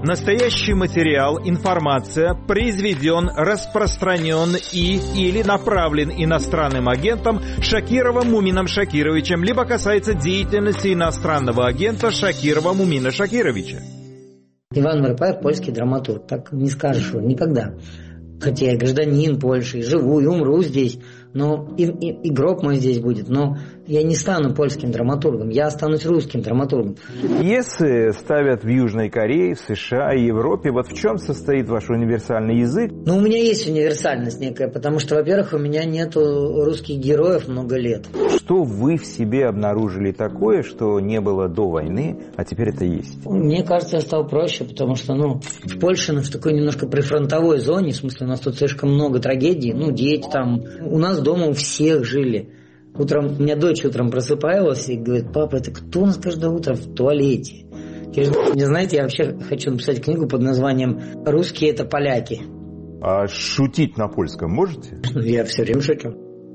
Настоящий материал, информация произведен, распространен или направлен иностранным агентом Шакировым Мумином Шакировичем, либо касается деятельности иностранного агента Шакирова Мумина Шакировича. Иван Вырыпаев – польский драматург. Так не скажешь его никогда. Хотя я гражданин Польши, живу и умру здесь, но и гроб мой здесь будет, но я не стану польским драматургом, я останусь русским драматургом. Пьесы ставят в Южной Корее, в США и Европе. Вот в чем состоит ваш универсальный язык? Ну, у меня есть универсальность некая, потому что, во-первых, у меня нету русских героев много лет. Что вы в себе обнаружили такое, что не было до войны, а теперь это есть? Мне кажется, я стал проще, потому что, в Польше, в такой немножко прифронтовой зоне, в смысле, у нас тут слишком много трагедий, дети там, у нас дома у всех жили. Утром, у меня дочь утром просыпалась и говорит: папа, это кто у нас каждое утро в туалете? Не знаете, я вообще хочу написать книгу под названием «Русские – это поляки». А шутить на польском можете? Я все время шучу.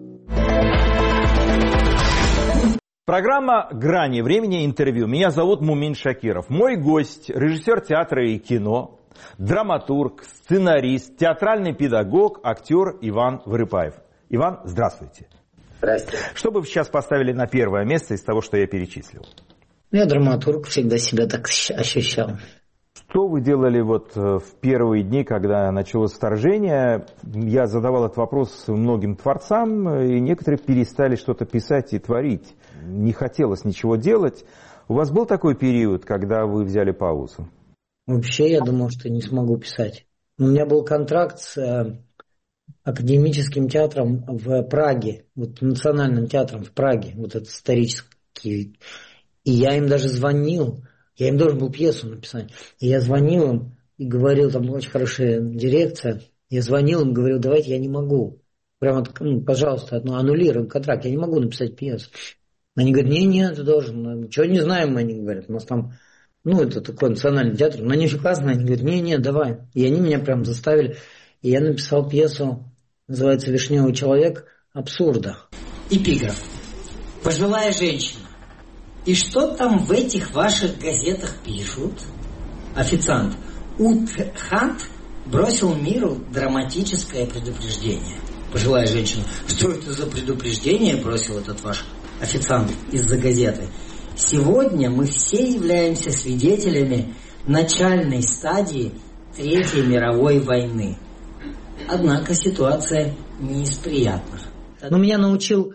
Программа «Грани времени», интервью. Меня зовут Мумин Шакиров. Мой гость – режиссер театра и кино, драматург, сценарист, театральный педагог, актер Иван Вырыпаев. Иван, здравствуйте. Здравствуйте. Что бы вы сейчас поставили на первое место из того, что я перечислил? Я драматург, всегда себя так ощущал. Что вы делали в первые дни, когда началось вторжение? Я задавал этот вопрос многим творцам, и некоторые перестали что-то писать и творить. Не хотелось ничего делать. У вас был такой период, когда вы взяли паузу? Вообще, я думал, что не смогу писать. У меня был контракт с академическим театром в Праге, национальным театром в Праге, этот исторический. И я им даже звонил, я им должен был пьесу написать. И я звонил им и говорил, там была очень хорошая дирекция, я звонил им, говорил: давайте, я не могу. Прямо, пожалуйста, аннулируем контракт, я не могу написать пьесу. Они говорят: не, ты должен. Ничего не знаем, они говорят, у нас там, это такой национальный театр, но они очень классные, они говорят: не, давай. И они меня прям заставили. И я написал пьесу, называется «Вишневый человек. Абсурда». Эпиграф. Пожилая женщина. И что там в этих ваших газетах пишут? Официант. Утхант бросил миру драматическое предупреждение. Пожилая женщина. Что это за предупреждение бросил этот ваш официант из-за газеты? Сегодня мы все являемся свидетелями начальной стадии Третьей мировой войны. Однако ситуация не из приятных. Меня научил,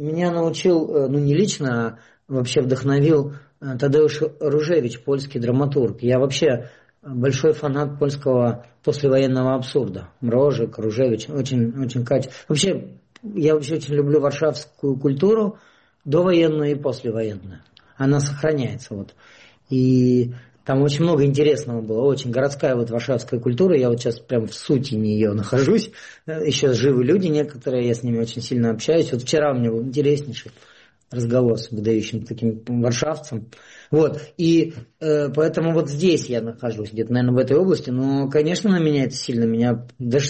не лично, а вообще вдохновил Тадеуш Ружевич, польский драматург. Я вообще большой фанат польского послевоенного абсурда. Мрожик, Ружевич, очень качественно. Я очень люблю варшавскую культуру, довоенную и послевоенную. Она сохраняется. И там очень много интересного было, очень городская варшавская культура. Я сейчас прям в сути нее нахожусь. Еще живы люди некоторые, я с ними очень сильно общаюсь. Вчера у меня был интереснейший разговор с выдающим таким варшавцем. И поэтому здесь я нахожусь, где-то, наверное, в этой области. Но, конечно, на меня это сильно.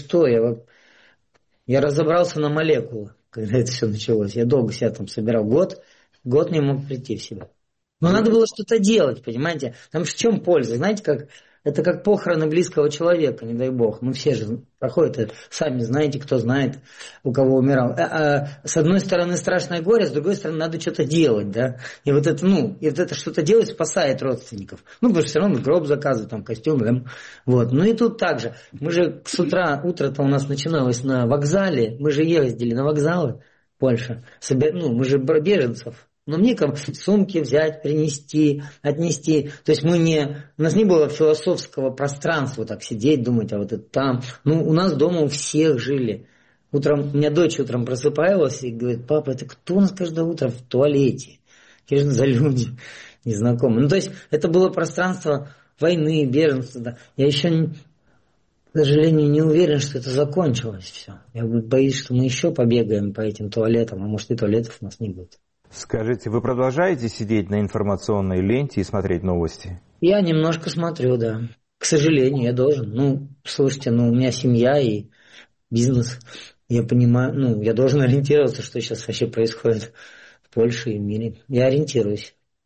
Я разобрался на молекулы, когда это все началось. Я долго себя там собирал, год не мог прийти в себя. Но надо было что-то делать, понимаете? Там в чем польза? Знаете, это как похороны близкого человека, не дай бог. Мы все же проходят это. Сами знаете, кто знает, у кого умирал. С одной стороны страшное горе, с другой стороны надо что-то делать, да? И это что-то делать спасает родственников. Потому что все равно гроб заказывают, там костюм, да? Ну и тут также. Мы же утро-то у нас начиналось на вокзале. Мы же ездили на вокзалы в Польше. Мы же беженцев. Но мне сумки взять, принести, отнести. То есть у нас не было философского пространства так сидеть, думать, а это там. У нас дома у всех жили. У меня дочь утром просыпалась и говорит: папа, это кто у нас каждое утро в туалете? Какие же за люди незнакомые. То есть это было пространство войны, беженства. Да. Я еще, к сожалению, не уверен, что это закончилось все. Я боюсь, что мы еще побегаем по этим туалетам, а может и туалетов у нас не будет. Скажите, вы продолжаете сидеть на информационной ленте и смотреть новости? Я немножко смотрю, да. К сожалению, я должен. Слушайте, у меня семья и бизнес. Я понимаю, я должен ориентироваться, что сейчас вообще происходит в Польше и в мире. Я ориентируюсь.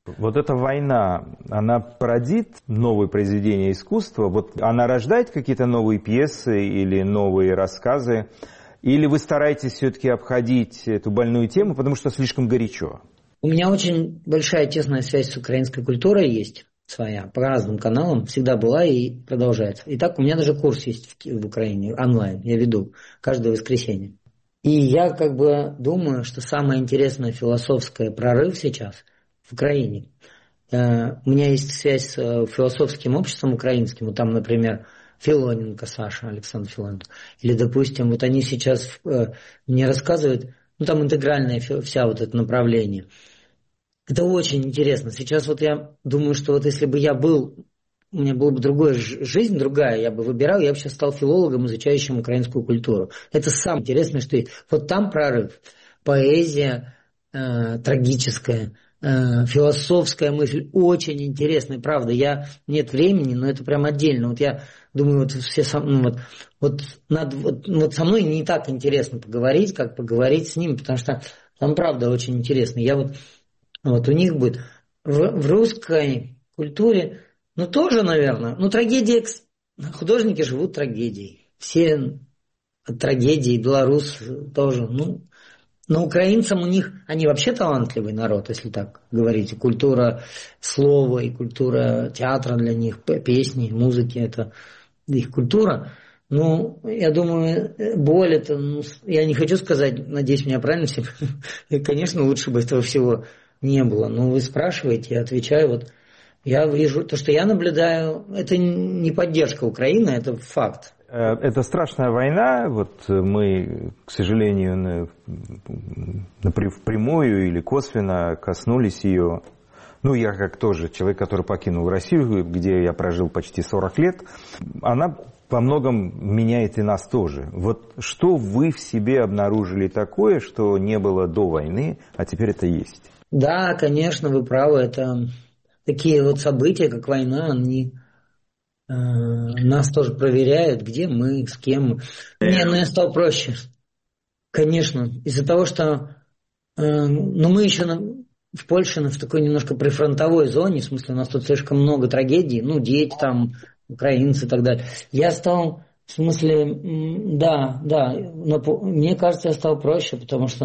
Вот эта война, она породит новые произведения искусства? Вот она рождает какие-то новые пьесы или новые рассказы? Или вы стараетесь все-таки обходить эту больную тему, потому что слишком горячо? У меня очень большая тесная связь с украинской культурой есть своя, по разным каналам, всегда была и продолжается. Итак, у меня даже курс есть в Украине, онлайн, я веду каждое воскресенье. И я как бы думаю, что самое интересное философское прорыв сейчас в Украине. У меня есть связь с философским обществом украинским, вот там, например, Филоненко Саша, Александр Филоненко. Или, допустим, вот они сейчас мне рассказывают, ну там интегральное вся вот это направление. Это очень интересно. Сейчас вот я думаю, что вот если бы я был, у меня была бы другая жизнь, другая, я бы выбирал, я бы сейчас стал филологом, изучающим украинскую культуру. Это самое интересное, что есть. Вот там прорыв. Поэзия трагическая, философская мысль, очень интересная, правда. Нет времени, но это прям отдельно. Вот я думаю, вот все вот со мной не так интересно поговорить, как поговорить с ними, потому что там правда очень интересно. Вот у них будет в русской культуре, ну тоже, наверное, ну трагедия, художники живут трагедией. Все от трагедии, белорус тоже, ну, но украинцам у них, они вообще талантливый народ, если так говорить. И культура слова, и культура театра для них, песни, музыки, это их культура. Ну, я думаю, боль это, ну, я не хочу сказать, надеюсь, меня правильно все, конечно, лучше бы этого всего не было. Но вы спрашиваете, я отвечаю, вот я вижу, то, что я наблюдаю, это не поддержка Украины, это факт. Это страшная война, вот мы, к сожалению, впрямую или косвенно коснулись ее. Ну, я как тоже человек, который покинул Россию, где я прожил почти 40 лет, она во многом меняет и нас тоже. Вот что вы в себе обнаружили такое, что не было до войны, а теперь это есть? Да, конечно, вы правы, это такие вот события, как война, они нас тоже проверяют, где мы, с кем. Ну я стал проще. Конечно, из-за того, что мы еще в Польше в такой немножко прифронтовой зоне, в смысле у нас тут слишком много трагедий, ну дети там, украинцы и так далее. Я стал, в смысле, да, но мне кажется, я стал проще, потому что,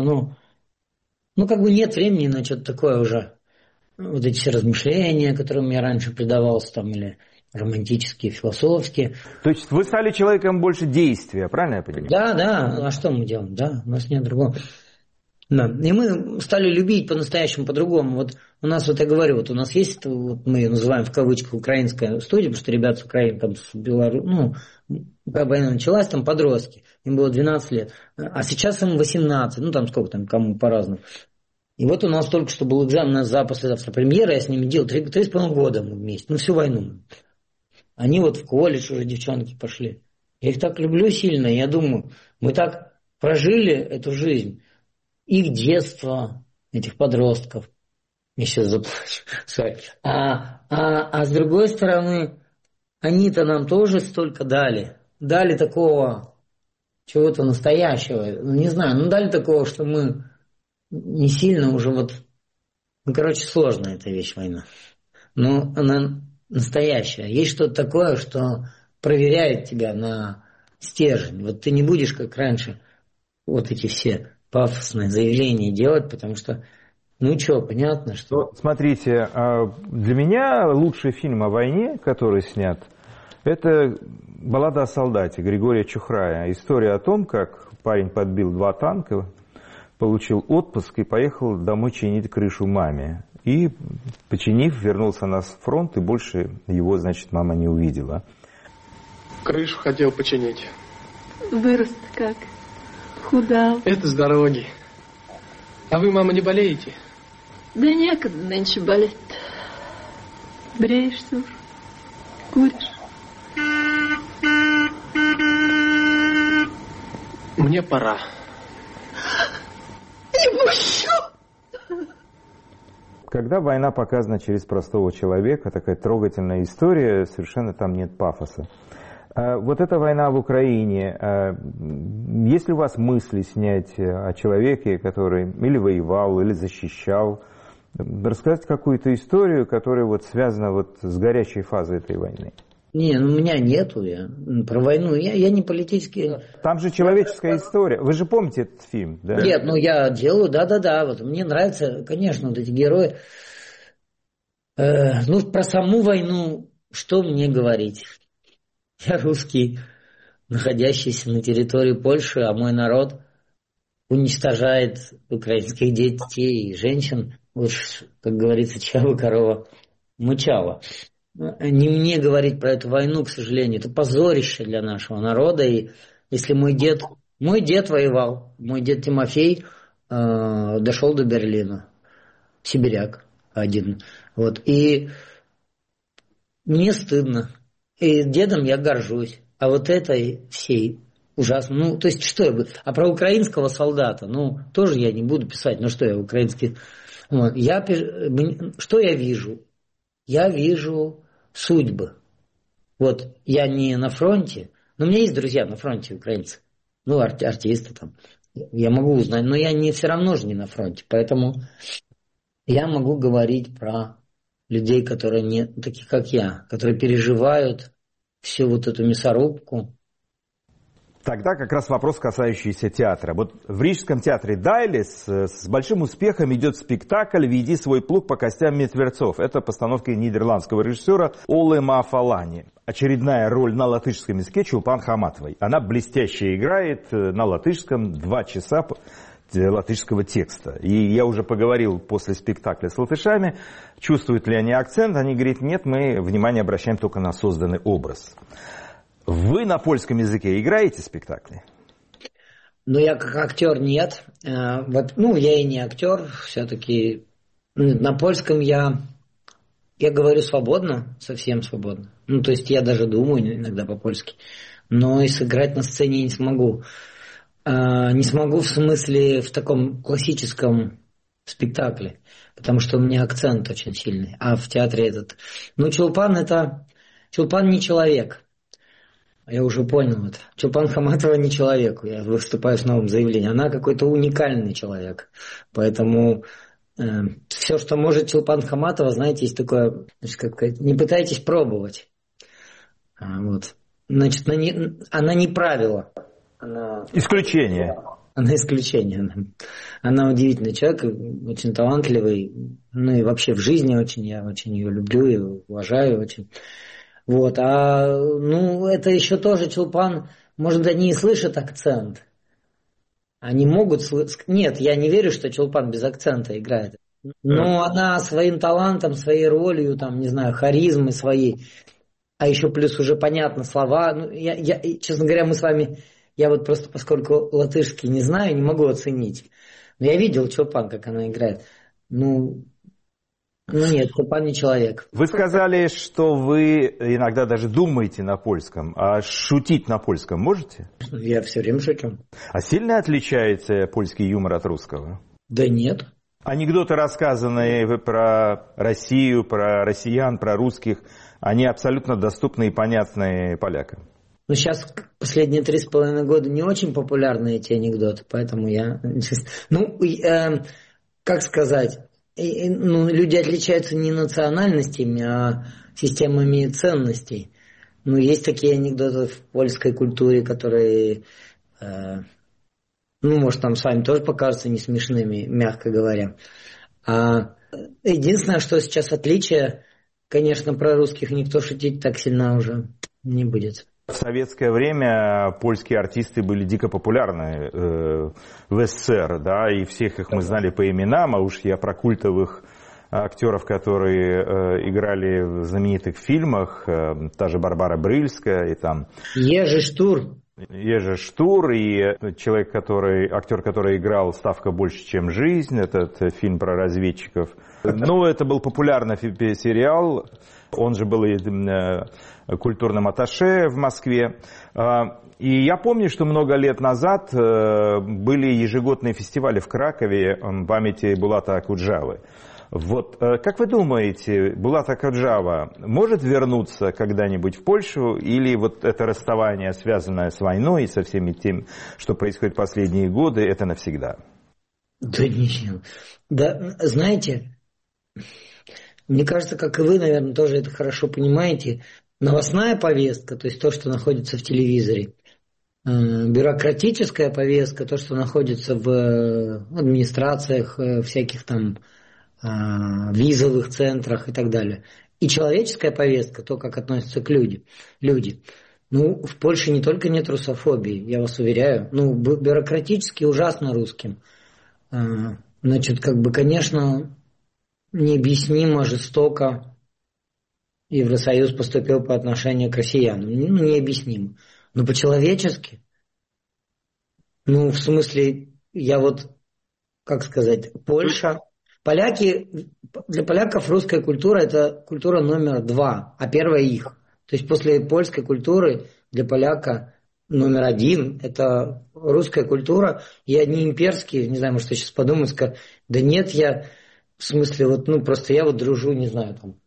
ну как бы нет времени на что-то такое уже. Вот эти все размышления, которым я раньше предавался, там, или романтические, философские. То есть вы стали человеком больше действия, правильно я понимаю? Да, а что мы делаем? Да, у нас нет другого. Да. И мы стали любить по-настоящему, по-другому. Вот у нас, вот я говорю, вот у нас есть, вот мы ее называем в кавычках украинская студия, потому что ребята с Украины, там, с Беларуси, когда война началась, там подростки, им было 12 лет, а сейчас им 18, ну там сколько там, кому по-разному. И вот у нас только что был экзамен, у нас послезавтра премьера, я с ними делал 3,5 года мы вместе, всю войну. Они вот в колледж уже, девчонки, пошли. Я их так люблю сильно, я думаю, мы так прожили эту жизнь, их детство, этих подростков. Я сейчас заплачу. А с другой стороны, они-то нам тоже столько дали. Дали такого чего-то настоящего. Не знаю, дали такого, что мы не сильно уже вот... сложная эта вещь, война. Но она настоящая. Есть что-то такое, что проверяет тебя на стержень. Вот ты не будешь, как раньше, вот эти все пафосные заявления делать, потому что, понятно, что... Смотрите, для меня лучший фильм о войне, который снят, это «Баллада о солдате» Григория Чухрая. История о том, как парень подбил 2 танка, получил отпуск и поехал домой чинить крышу маме. И, починив, вернулся на фронт, и больше его, значит, мама не увидела. Крышу хотел починить. Вырос как? Худал. Это с дороги. А вы, мама, не болеете? Да некогда нынче болеть. Бреешься уж, куришь. Мне пора. Не пущу. Когда война показана через простого человека, такая трогательная история, совершенно там нет пафоса. Вот эта война в Украине, есть ли у вас мысли снять о человеке, который или воевал, или защищал, Рассказать какую-то историю, которая вот связана вот с горячей фазой этой войны. Не, ну у меня нету. Про войну. Я не политический. Там же человеческая история. Вы же помните этот фильм, да? Нет, ну я делаю, да. Вот мне нравятся, конечно, вот эти герои. Ну, про саму войну что мне говорить? Я русский, находящийся на территории Польши, а мой народ уничтожает украинских детей и женщин. Уж, как говорится, чава корова мычала. Не мне говорить про эту войну, к сожалению. Это позорище для нашего народа. И если мой дед воевал, мой дед Тимофей дошел до Берлина, сибиряк один. Вот. И мне стыдно. И дедом я горжусь. А вот этой всей ужасно. Ну, то есть, что я бы... А про украинского солдата, ну, тоже я не буду писать. Ну, что я, украинский... Вот. Что я вижу? Я вижу судьбы. Вот я не на фронте, но у меня есть друзья на фронте, украинцы. Ну, артисты там. Я могу узнать, но я все равно же не на фронте. Поэтому я могу говорить про людей, которые не таких, как я, которые переживают всю вот эту мясорубку. Тогда как раз вопрос, касающийся театра. Вот в Рижском театре Дайлис с большим успехом идет спектакль «Веди свой плуг по костям мертвецов». Это постановка нидерландского режиссера Олы Мафалани. Очередная роль на латышском языке Чулпан Хаматовой. Она блестяще играет на латышском 2 часа латышского текста. И я уже поговорил после спектакля с латышами, чувствуют ли они акцент. Они говорят, нет, мы внимание обращаем только на созданный образ. Вы на польском языке играете спектакли? Ну, я как актер нет. Ну, я и не актер. Все-таки на польском я говорю свободно, совсем свободно. Ну, то есть я даже думаю иногда по-польски. Но и сыграть на сцене не смогу. Не смогу в смысле в таком классическом спектакле. Потому что у меня акцент очень сильный. А в театре этот... Ну, Чулпан не человек. Я уже понял это. Чулпан Хаматова не человек. Я выступаю с новым заявлением. Она какой-то уникальный человек. Поэтому все, что может Чулпан Хаматова, знаете, есть такое, значит, не пытайтесь пробовать. Вот. Значит, она не правило. Исключение. Она исключение. Она удивительный человек, очень талантливый. Ну и вообще в жизни я очень ее люблю и уважаю очень. Вот, ну, это еще тоже Чулпан, может, они и слышат акцент. Они могут слышать. Нет, я не верю, что Чулпан без акцента играет. Но она своим талантом, своей ролью, там, не знаю, харизмой своей, а еще плюс уже понятно слова. Ну, я, честно говоря, мы с вами, я вот просто, поскольку латышский не знаю, не могу оценить. Но я видел Чулпан, как она играет. Ну нет, Чулпан не человек. Вы сказали, что вы иногда даже думаете на польском, а шутить на польском можете? Я все время шучу. А сильно отличается польский юмор от русского? Да нет. Анекдоты, рассказанные про Россию, про россиян, про русских, они абсолютно доступны и понятны полякам. Ну, сейчас последние 3,5 года не очень популярны эти анекдоты, поэтому я... Ну, как сказать... Ну, люди отличаются не национальностями, а системами ценностей. Ну, есть такие анекдоты в польской культуре, которые, ну, может, там с вами тоже покажутся не смешными, мягко говоря. Единственное, что сейчас отличие, конечно, про русских никто шутить так сильно уже не будет. В советское время польские артисты были дико популярны в СССР, да, и всех их мы знали по именам, а уж я про культовых актеров, которые играли в знаменитых фильмах, та же Барбара Брыльская и там... Ежи Штур, и актер, который играл «Ставка больше, чем жизнь», этот фильм про разведчиков. Ну, это был популярный сериал, он же был культурным атташе в Москве. И я помню, что много лет назад были ежегодные фестивали в Кракове в памяти Булата Акуджавы. Вот, как вы думаете, Булат Акуджава может вернуться когда-нибудь в Польшу, или вот это расставание, связанное с войной и со всеми тем, что происходит последние годы, это навсегда? Да ничего. Да, знаете, Мне кажется, как и вы, наверное, тоже это хорошо понимаете, новостная повестка, то есть то, что находится в телевизоре, бюрократическая повестка, то, что находится в администрациях, всяких там визовых центрах и так далее. И человеческая повестка, то, как относятся к люди. Ну, в Польше не только нет русофобии, я вас уверяю. Ну, бюрократически ужасно русским. Значит, как бы, конечно, необъяснимо жестоко Евросоюз поступил по отношению к россиянам. Ну, необъяснимо. Но по-человечески. Ну, в смысле, я вот, как сказать, Польша... Поляки, для поляков русская культура – это культура номер 2, а первая их. То есть после польской культуры для поляка номер 1 – это русская культура. И одни имперские, не знаю, может, я сейчас подумаю, скажу, да нет, я, в смысле, вот, ну, просто я вот дружу, не знаю, там,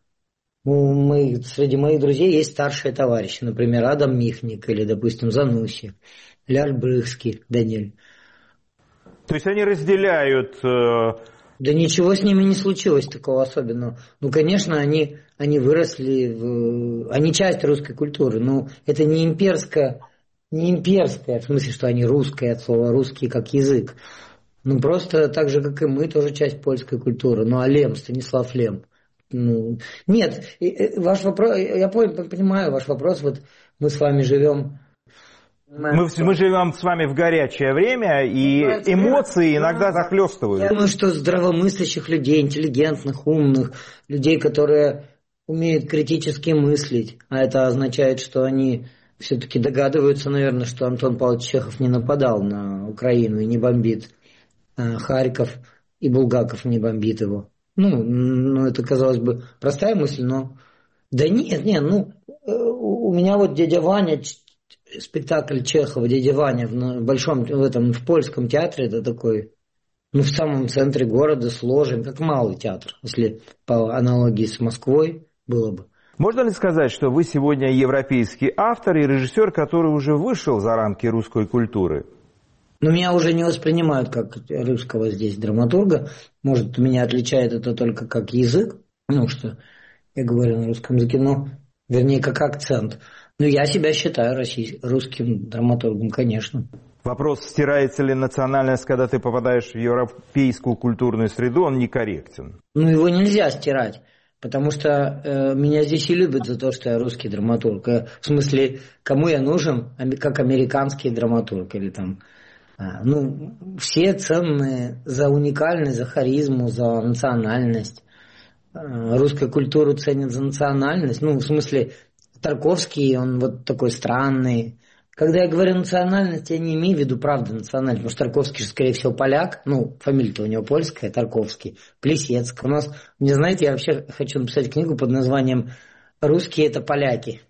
среди моих друзей есть старшие товарищи, например, Адам Михник или, допустим, Зануси, Ляр Брыхский, Даниэль. То есть они разделяют... Да ничего с ними не случилось такого особенного. Ну, конечно, они выросли, они часть русской культуры, но это не имперская, в смысле, что они русские, от слова русский как язык. Ну, просто так же, как и мы, тоже часть польской культуры. Ну, а Лем, Станислав Лем. Ну, нет, ваш вопрос, я понимаю ваш вопрос, вот мы с вами живем... Мы живем с вами в горячее время, и эмоции иногда захлестывают. Я думаю, что здравомыслящих людей, интеллигентных, умных, людей, которые умеют критически мыслить, а это означает, что они все-таки догадываются, наверное, что Антон Павлович Чехов не нападал на Украину и не бомбит Харьков, и Булгаков не бомбит его. Ну, это, казалось бы, простая мысль, но... Да нет, у меня вот дядя Ваня... Спектакль Чехова «Дядя Ваня» в польском театре, это такой, в самом центре города, сложен, как малый театр, если по аналогии с Москвой было бы. Можно ли сказать, что вы сегодня европейский автор и режиссер, который уже вышел за рамки русской культуры? Ну, меня уже не воспринимают как русского здесь драматурга. Может, меня отличает это только как язык, что я говорю на русском языке, вернее, как акцент. Ну, я себя считаю русским драматургом, конечно. Вопрос, стирается ли национальность, когда ты попадаешь в европейскую культурную среду, он некорректен. Ну, его нельзя стирать, потому что меня здесь и любят за то, что я русский драматург. В смысле, кому я нужен, как американский драматург или там... все ценные за уникальность, за харизму, за национальность. Русскую культуру ценят за национальность. В смысле... Тарковский, он вот такой странный. Когда я говорю национальность, я не имею в виду правда национальность, потому что Тарковский же, скорее всего, поляк. Фамилия-то у него польская, Тарковский, Плесецк. У нас, не знаете, я вообще хочу написать книгу под названием «Русские – это поляки».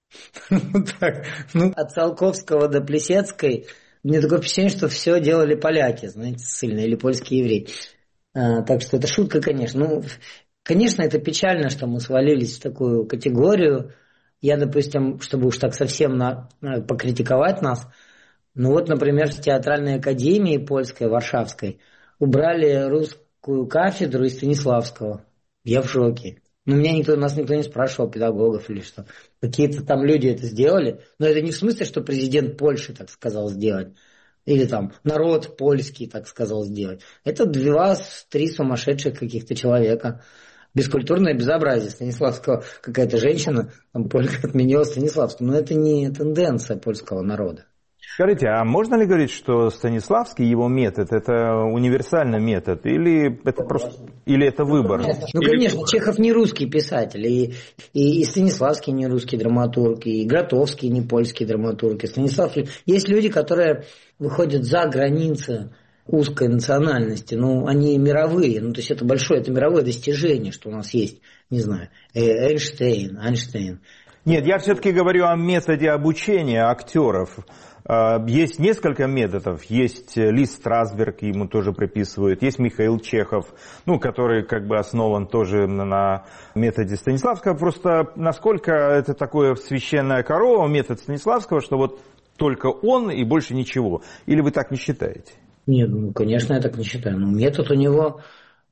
От Циолковского до Плесецкой мне такое впечатление, что все делали поляки, знаете, ссыльно, или польские евреи. Так что это шутка, конечно. Конечно, это печально, что мы свалились в такую категорию. Я, допустим, чтобы уж так совсем покритиковать нас, например, в театральной академии польской, варшавской, убрали русскую кафедру из Станиславского. Я в шоке. Нас никто не спрашивал, педагогов или что. Какие-то там люди это сделали. Но это не в смысле, что президент Польши так сказал сделать. Или там народ польский так сказал сделать. Это 2-3 сумасшедших каких-то человека. Бескультурное безобразие Станиславского. Какая-то женщина, полька отменила Станиславского. Но это не тенденция польского народа. Скажите, а можно ли говорить, что Станиславский, его метод, это универсальный метод, или это выбор? Конечно, Чехов не русский писатель, и Станиславский не русский драматург, и Гротовский не польский драматург, и Станислав... Есть люди, которые выходят за границы узкой национальности, они мировые, то есть это мировое достижение, что у нас есть, не знаю, Эйнштейн. Нет, я все-таки говорю о методе обучения актеров. Есть несколько методов. Есть Ли Страсберг, ему тоже приписывают. Есть Михаил Чехов, который основан тоже на методе Станиславского. Просто насколько это такое священная корова, метод Станиславского, что только он и больше ничего. Или вы так не считаете? Нет, конечно, я так не считаю. Метод у него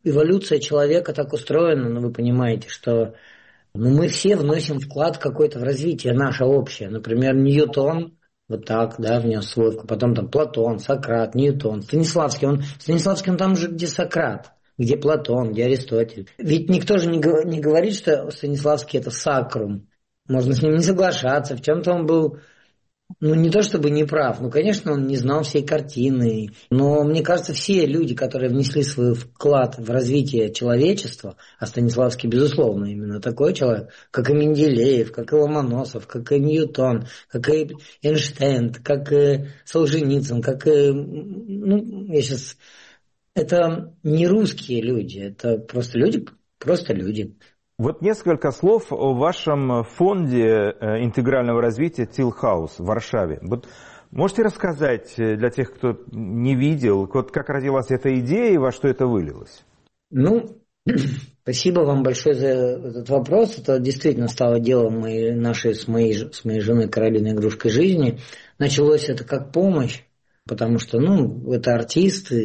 эволюция человека так устроена, ну вы понимаете, что мы все вносим вклад какой-то в развитие наше общее. Например, Ньютон вот так, да, внес свой вклад. Потом там Платон, Сократ, Ньютон, Станиславский. Станиславский, он там же, где Сократ, где Платон, где Аристотель. Ведь никто же не говорит, что Станиславский это сакрум. Можно с ним не соглашаться. В чем-то он был, ну, не то чтобы не прав, ну, конечно, он не знал всей картины, но мне кажется, все люди, которые внесли свой вклад в развитие человечества, а Станиславский, безусловно, именно такой человек, как и Менделеев, как и Ломоносов, как и Ньютон, как и Эйнштейн, как и Солженицын, как и, ну, я сейчас... Это не русские люди, это просто люди, просто люди. Вот несколько слов о вашем фонде интегрального развития Тилхаус в Варшаве. Вот можете рассказать для тех, кто не видел, вот как родилась эта идея и во что это вылилось? Ну, спасибо вам большое за этот вопрос. Это действительно стало делом с моей женой Каролиной Игрушкой жизни. Началось это как помощь, потому что, ну, это артисты.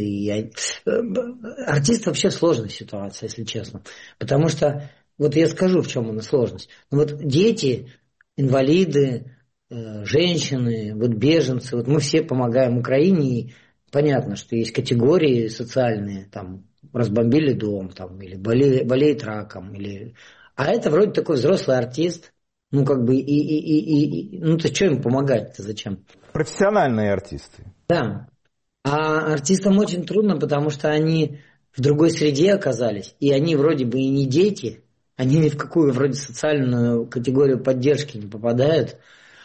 Артист вообще сложная ситуация, если честно. Потому что вот я скажу, в чем она сложность. Ну, вот дети, инвалиды, женщины, вот беженцы, вот мы все помогаем Украине, и понятно, что есть категории социальные, там, разбомбили дом, там, или болеет раком, или... А это вроде такой взрослый артист, ну, как бы, ну, то что им помогать-то, зачем? Профессиональные артисты. Да. А артистам очень трудно, потому что они в другой среде оказались, и они вроде бы и не дети, они ни в какую вроде социальную категорию поддержки не попадают,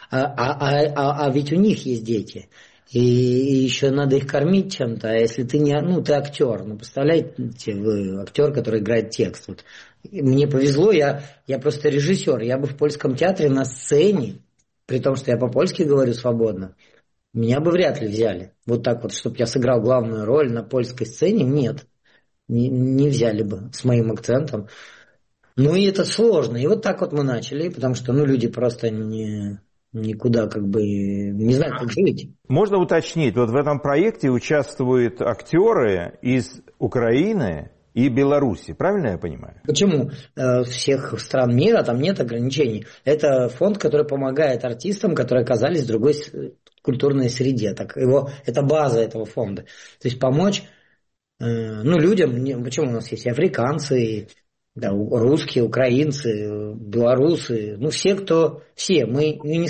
а ведь у них есть дети. И еще надо их кормить чем-то. А если ты не, ну, ты актер, ну, представляете, вы актер, который играет текст. Вот. Мне повезло, я просто режиссер. Я бы в польском театре на сцене, при том, что я по-польски говорю свободно, меня бы вряд ли взяли. Вот так вот, чтобы я сыграл главную роль на польской сцене, нет. Не взяли бы с моим акцентом. Ну и это сложно. И вот так вот мы начали, потому что, ну, люди просто никуда как бы не знают, как жить. Можно уточнить, вот в этом проекте участвуют актеры из Украины и Беларуси, правильно я понимаю? Почему? Всех стран мира там нет ограничений. Это фонд, который помогает артистам, которые оказались в другой культурной среде. Это база этого фонда. То есть помочь, ну, людям, почему у нас есть и африканцы, да, русские, украинцы, белорусы, ну, все, мы не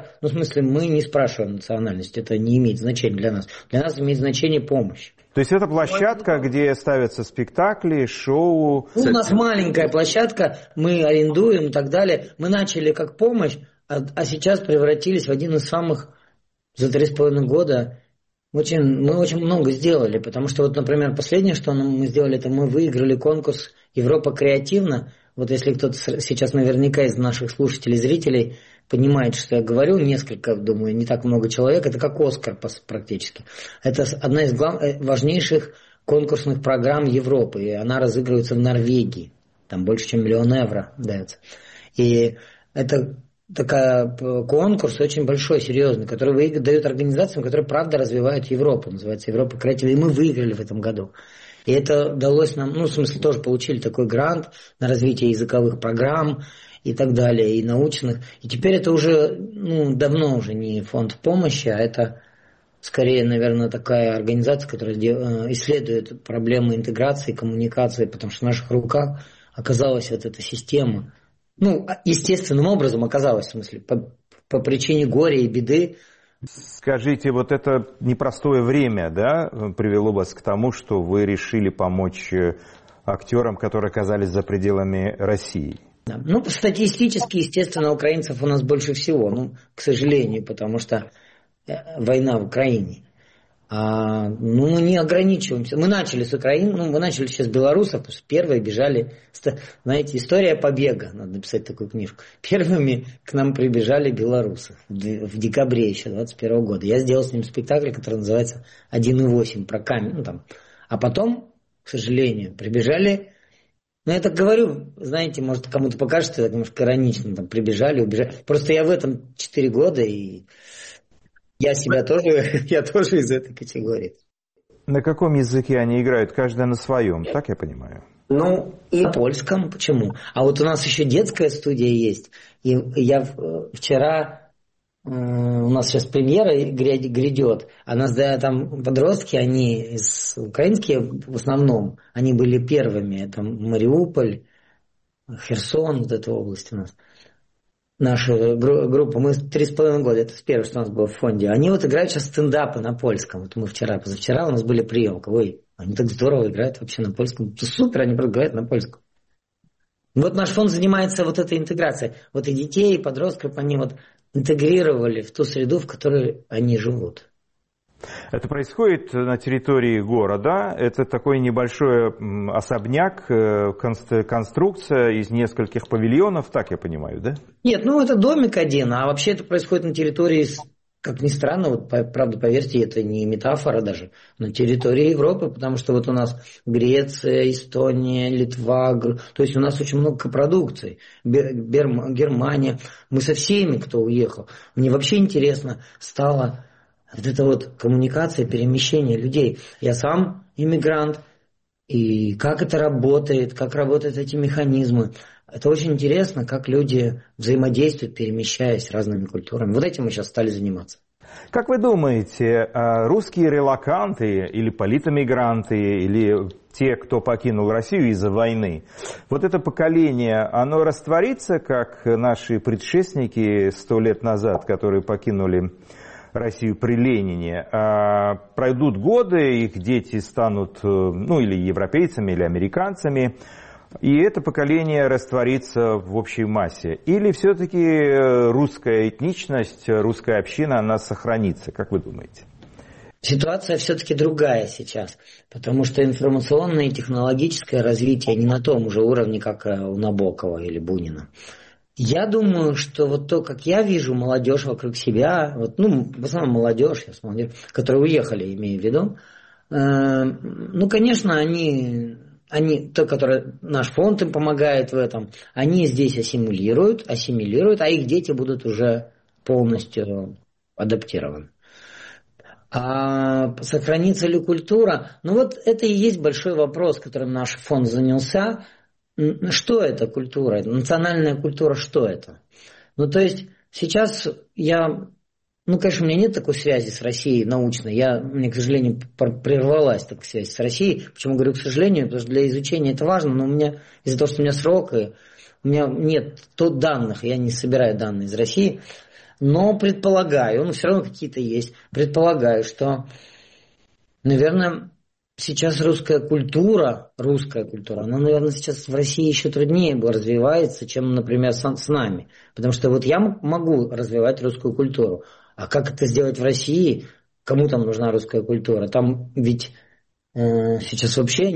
спрашиваем национальность, это не имеет значения для нас. Для нас имеет значение помощь. То есть это площадка, где ставятся спектакли, шоу? Ну, у нас маленькая площадка, мы арендуем и так далее. Мы начали как помощь, а сейчас превратились в один из самых за 3,5 года. Мы очень много сделали, потому что, вот, например, последнее, что мы сделали, это мы выиграли конкурс «Европа креативна». Вот если кто-то сейчас наверняка из наших слушателей, зрителей понимает, что я говорю, думаю, не так много человек, это как «Оскар» практически. Это одна из важнейших конкурсных программ Европы, и она разыгрывается в Норвегии. Там больше, чем 1 000 000 евро дается. И это конкурс очень большой, серьезный, который дают организациям, которые правда развивают Европу, называется «Европа креативна», и мы выиграли в этом году. И это удалось нам, ну, в смысле, тоже получили такой грант на развитие языковых программ и так далее, и научных. И теперь это уже, ну, давно уже не фонд помощи, а это скорее, наверное, такая организация, которая исследует проблемы интеграции, коммуникации, потому что в наших руках оказалась вот эта система. Ну, естественным образом оказалось, в смысле, по причине горя и беды. Скажите, вот это непростое время, да, привело вас к тому, что вы решили помочь актерам, которые оказались за пределами России? Да. Ну, статистически, естественно, украинцев у нас больше всего, ну, к сожалению, потому что война в Украине. Ну, мы не ограничиваемся. Мы начали с Украины, мы начали сейчас с белорусов, потому что первые бежали, знаете, история побега, надо написать такую книжку. Первыми к нам прибежали белорусы в декабре еще 2021 года. Я сделал с ним спектакль, который называется «1,8» про камень. Ну, там. А потом, к сожалению, прибежали, ну, я так говорю, знаете, может, кому-то покажется, так немножко иронично, там, прибежали, убежали. Просто я в этом 4 года, и я тоже из этой категории. На каком языке они играют? Каждая на своем, так я понимаю? Ну, и на польском. Почему? А вот у нас еще детская студия есть. И я вчера... У нас сейчас премьера грядет. А нас там подростки, они украинские в основном. Они были первыми. Это Мариуполь, Херсон, вот эта область у нас. Наша группа, мы 3,5 года, это первое, что у нас было в фонде. Они вот играют сейчас стендапы на польском. Вот мы позавчера у нас были приемка. Ой, они так здорово играют вообще на польском. Это супер, они просто говорят на польском. Вот наш фонд занимается вот этой интеграцией. Вот и детей, и подростков, они вот интегрировали в ту среду, в которой они живут. Это происходит на территории города. Это такой небольшой особняк, конструкция из нескольких павильонов, так я понимаю, да? Нет, ну это домик один, а вообще это происходит на территории, как ни странно, вот, правда, поверьте, это не метафора даже, на территории Европы, потому что вот у нас Греция, Эстония, Литва, то есть у нас очень много копродукций, Германия, мы со всеми, кто уехал. Мне вообще интересно стало вот эта вот коммуникация, перемещение людей. Я сам иммигрант, и как это работает, как работают эти механизмы. Это очень интересно, как люди взаимодействуют, перемещаясь разными культурами. Вот этим мы сейчас стали заниматься. Как вы думаете, русские релоканты или политэмигранты, или те, кто покинул Россию из-за войны, вот это поколение, оно растворится, как наши предшественники 100 лет назад, которые покинули Россию при Ленине, пройдут годы, их дети станут, ну, или европейцами, или американцами, и это поколение растворится в общей массе? Или все-таки русская этничность, русская община, она сохранится? Как вы думаете? Ситуация все-таки другая сейчас, потому что информационное и технологическое развитие не на том же уровне, как у Набокова или Бунина. Я думаю, что вот то, как я вижу молодежь вокруг себя, вот, ну, в основном молодежь, которые уехали, имею в виду, ну, конечно, они, то, которые наш фонд им помогает в этом, они здесь ассимилируют, а их дети будут уже полностью адаптированы. А сохранится ли культура? Ну вот это и есть большой вопрос, которым наш фонд занялся. Что это культура? Национальная культура, что это? Ну, то есть, сейчас конечно, у меня нет такой связи с Россией научной. Мне, к сожалению, прервалась такая связь с Россией. Почему говорю, к сожалению? Потому что для изучения это важно, но у меня, из-за того, что у меня срок, и у меня нет данных, я не собираю данные из России, но предполагаю, все равно какие-то есть, предполагаю, что, наверное, сейчас русская культура, она, наверное, сейчас в России еще труднее развивается, чем, например, с нами. Потому что вот я могу развивать русскую культуру. А как это сделать в России? Кому там нужна русская культура? Там ведь сейчас вообще,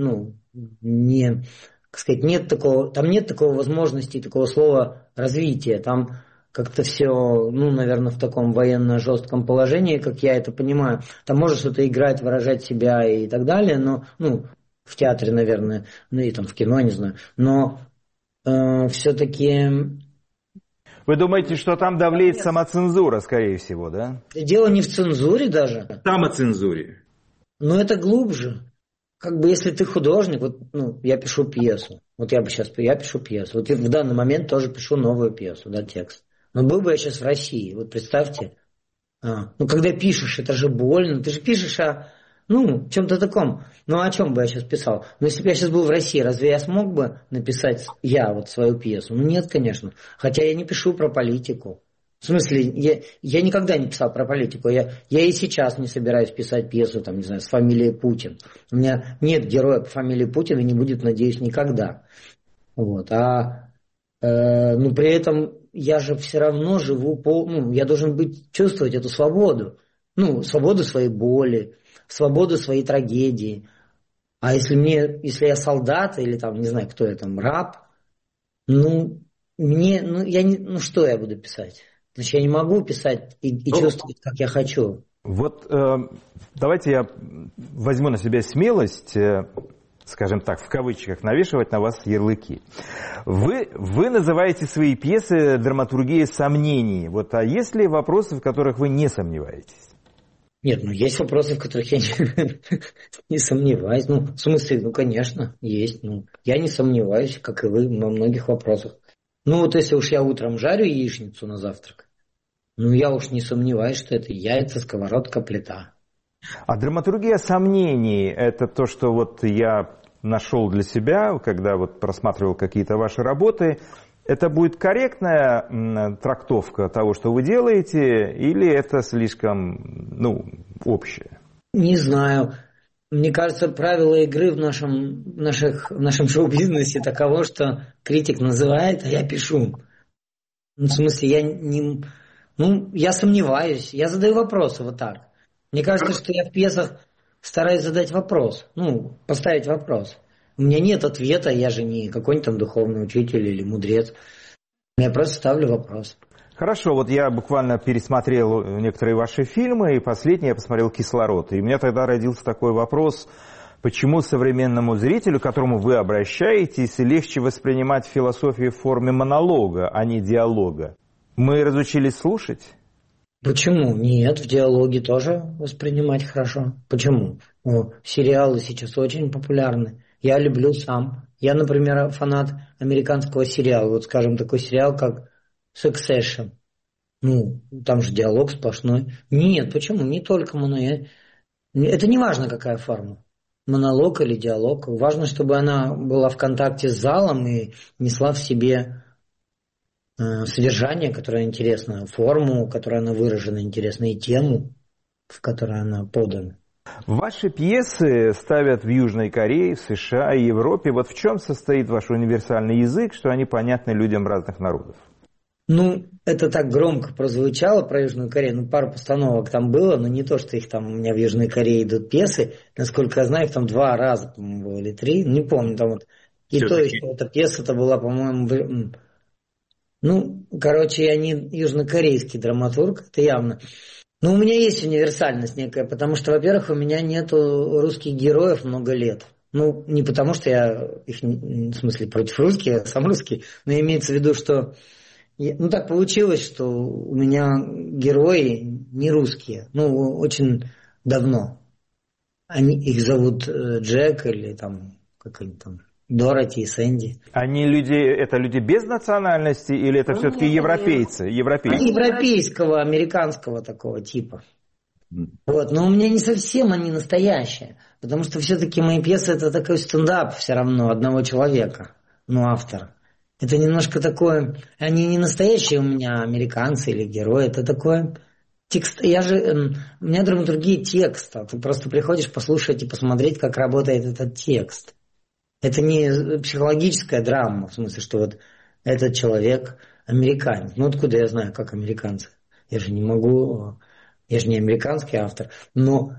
нет такого возможности, такого слова развития. Там как-то все, наверное, в таком военно-жестком положении, как я это понимаю. Там может что-то играть, выражать себя и так далее, но, в театре, наверное, и там в кино, не знаю. Но все-таки... Вы думаете, что там давлеет самоцензура, скорее всего, да? Дело не в цензуре даже. Самоцензуре. Но это глубже. Как бы если ты художник, я пишу пьесу. Я пишу пьесу. Вот в данный момент тоже пишу новую пьесу, текст. Но был бы я сейчас в России, вот представьте, когда пишешь, это же больно, ты же пишешь о чем-то таком. О чем бы я сейчас писал? Если бы я сейчас был в России, разве я смог бы написать свою пьесу? Нет, конечно. Хотя я не пишу про политику. В смысле, я никогда не писал про политику. Я и сейчас не собираюсь писать пьесу, с фамилией Путин. У меня нет героя по фамилии Путин и не будет, надеюсь, никогда. При этом я же все равно живу я должен чувствовать эту свободу. Свободу своей боли, свободу своей трагедии. А если я солдат или не знаю, кто я раб, что я буду писать? Значит, я не могу писать и чувствовать, как я хочу. Давайте я возьму на себя смелость, скажем так, в кавычках, навешивать на вас ярлыки. Вы называете свои пьесы драматургией сомнений. А есть ли вопросы, в которых вы не сомневаетесь? Нет, ну есть вопросы, в которых я не сомневаюсь. Ну, в смысле, ну, конечно, есть. Ну, я не сомневаюсь, как и вы, во многих вопросах. Ну, вот если уж я утром жарю яичницу на завтрак, ну, я уж не сомневаюсь, что это яйца, сковородка, плита. А драматургия сомнений – это то, что вот я нашел для себя, когда вот просматривал какие-то ваши работы. Это будет корректная трактовка того, что вы делаете, или это слишком, ну, общее? Не знаю. Мне кажется, правило игры в нашем шоу-бизнесе таково, что критик называет, а я пишу. Ну, в смысле, я сомневаюсь, я задаю вопросы вот так. Мне кажется, что я в пьесах стараюсь задать вопрос, ну, поставить вопрос. У меня нет ответа, я же не какой-нибудь там духовный учитель или мудрец. Я просто ставлю вопрос. Хорошо, вот я буквально пересмотрел некоторые ваши фильмы, и последний я посмотрел «Кислород». И у меня тогда родился такой вопрос, почему современному зрителю, к которому вы обращаетесь, легче воспринимать философию в форме монолога, а не диалога? Мы разучились слушать? Почему? Нет, в диалоге тоже воспринимать хорошо. Почему? Сериалы сейчас очень популярны. Я люблю сам. Я, например, фанат американского сериала. Вот, скажем, такой сериал, как Succession. Ну, там же диалог сплошной. Нет, почему? Не только монолог. Это не важно, какая форма. Монолог или диалог. Важно, чтобы она была в контакте с залом и несла в себе содержание, которое интересно, форму, которая она выражена, интересно, и тему, в которой она подана. Ваши пьесы ставят в Южной Корее, в США и Европе. Вот в чем состоит ваш универсальный язык, что они понятны людям разных народов? Ну, это так громко прозвучало про Южную Корею. Ну, пару постановок там было, но не то, что их там у меня в Южной Корее идут пьесы. Насколько я знаю, их там 2 раза, по-моему, было, или 3. Не помню, там вот. И то еще эта пьеса-то была, по-моему, ну, короче, я не южнокорейский драматург, это явно. Но у меня есть универсальность некая, потому что, во-первых, у меня нету русских героев много лет. Ну, не потому что я их, в смысле, против русских, я сам русский, но имеется в виду, что ну, так получилось, что у меня герои не русские, ну, очень давно. Их зовут Джек или там, как-нибудь там, Дороти и Сэнди. Это люди без национальности или это все-таки европейцы? Европейского, американского такого типа. Вот, но у меня не совсем они настоящие, потому что все-таки мои пьесы это такой стендап все равно одного человека, ну, автора. Это немножко такое, они не настоящие у меня американцы или герои, это такое текст. У меня драматургия текста, ты просто приходишь послушать и посмотреть, как работает этот текст. Это не психологическая драма, в смысле, что вот этот человек американец. Ну, откуда я знаю, как американцы? Я же не американский автор. Но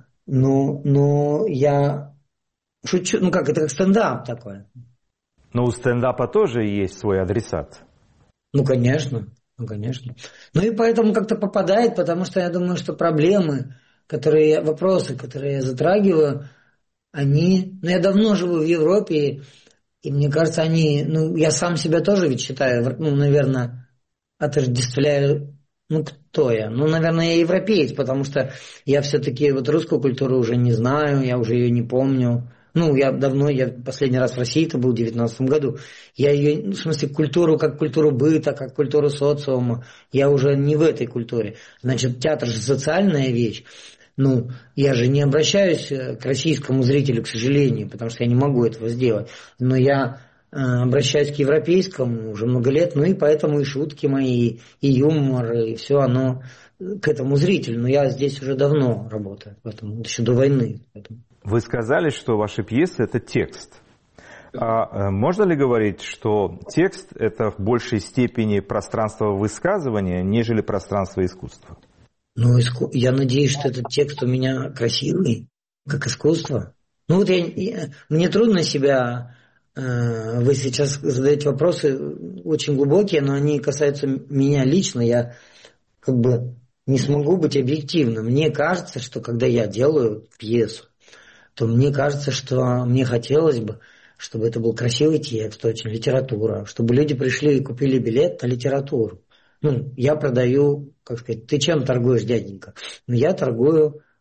я шучу, ну как, это как стендап такой. Но у стендапа тоже есть свой адресат. Ну, конечно. Ну и поэтому как-то попадает, потому что я думаю, что вопросы, которые я затрагиваю, ну, я давно живу в Европе, и мне кажется, я сам себя тоже ведь считаю, ну, наверное, отождествляю, ну, кто я? Ну, наверное, я европеец, потому что я все-таки вот русскую культуру уже не знаю, я уже ее не помню. Ну, я последний раз в России, это был в 2019 году, я ее, ну, в смысле, культуру, как культуру быта, как культуру социума, я уже не в этой культуре. Значит, театр же социальная вещь. Ну, я же не обращаюсь к российскому зрителю, к сожалению, потому что я не могу этого сделать. Но я обращаюсь к европейскому уже много лет, ну и поэтому и шутки мои, и юмор, и все оно к этому зрителю. Но я здесь уже давно работаю, поэтому еще до войны. Поэтому. Вы сказали, что ваши пьесы – это текст. А можно ли говорить, что текст – это в большей степени пространство высказывания, нежели пространство искусства? Ну, я надеюсь, что этот текст у меня красивый, как искусство. Ну вот мне трудно себя... Вы сейчас задаете вопросы очень глубокие, но они касаются меня лично. Я как бы не смогу быть объективным. Мне кажется, что когда я делаю пьесу, то мне кажется, что мне хотелось бы, чтобы это был красивый текст, очень литература, чтобы люди пришли и купили билет на литературу. Ну, я продаю, как сказать, ты чем торгуешь, дяденька? Ну, я торгую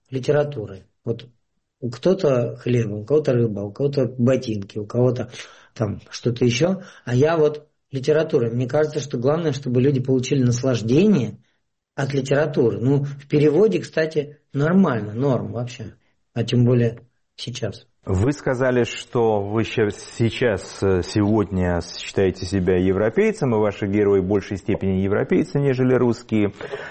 литературой. Вот у кто-то хлеба, у кого-то рыба, у кого-то ботинки, у кого-то там что-то еще. А я вот литературой. Мне кажется, что главное, чтобы люди получили наслаждение от литературы. Ну, в переводе, кстати, нормально, норм вообще. А тем более сейчас. Вы сказали, что вы сегодня считаете себя европейцем, и ваши герои в большей степени европейцы, нежели русские.